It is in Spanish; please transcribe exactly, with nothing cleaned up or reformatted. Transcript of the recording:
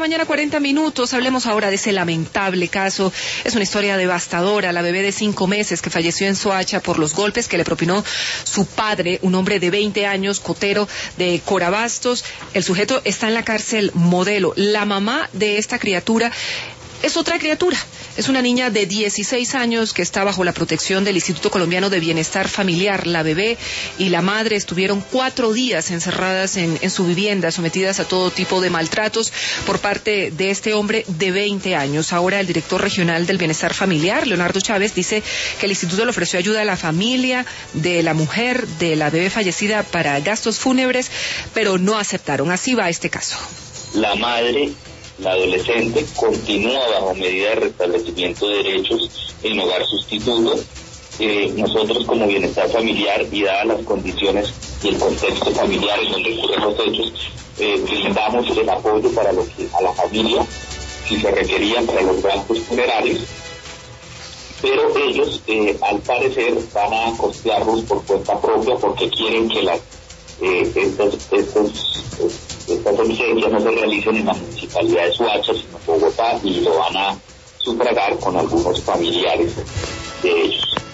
mañana, cuarenta minutos. Hablemos ahora de ese lamentable caso. Es una historia devastadora. La bebé de cinco meses que falleció en Soacha por los golpes que le propinó su padre, un hombre de veinte años, cotero de Corabastos. El sujeto está en la cárcel Modelo. La mamá de esta criatura es otra criatura. Es una niña de dieciséis años que está bajo la protección del Instituto Colombiano de Bienestar Familiar. La bebé y la madre estuvieron cuatro días encerradas en, en su vivienda, sometidas a todo tipo de maltratos por parte de este hombre de veinte años. Ahora el director regional del Bienestar Familiar, Leonardo Chávez, dice que el instituto le ofreció ayuda a la familia de la mujer de la bebé fallecida para gastos fúnebres, pero no aceptaron. Así va este caso. La madre, la adolescente, continúa bajo medida de restablecimiento de derechos en hogar sustituto. Eh, nosotros como Bienestar Familiar, y dadas las condiciones y el contexto familiar en donde ocurren los hechos, eh, brindamos el apoyo para lo que, a la familia, si se requería, para los gastos funerarios, pero ellos eh, al parecer van a costearlos por cuenta propia porque quieren que las eh, estos, estos estas ausencias no se realicen en la municipalidad de Soacha, sino en Bogotá, y lo van a sufragar con algunos familiares de ellos.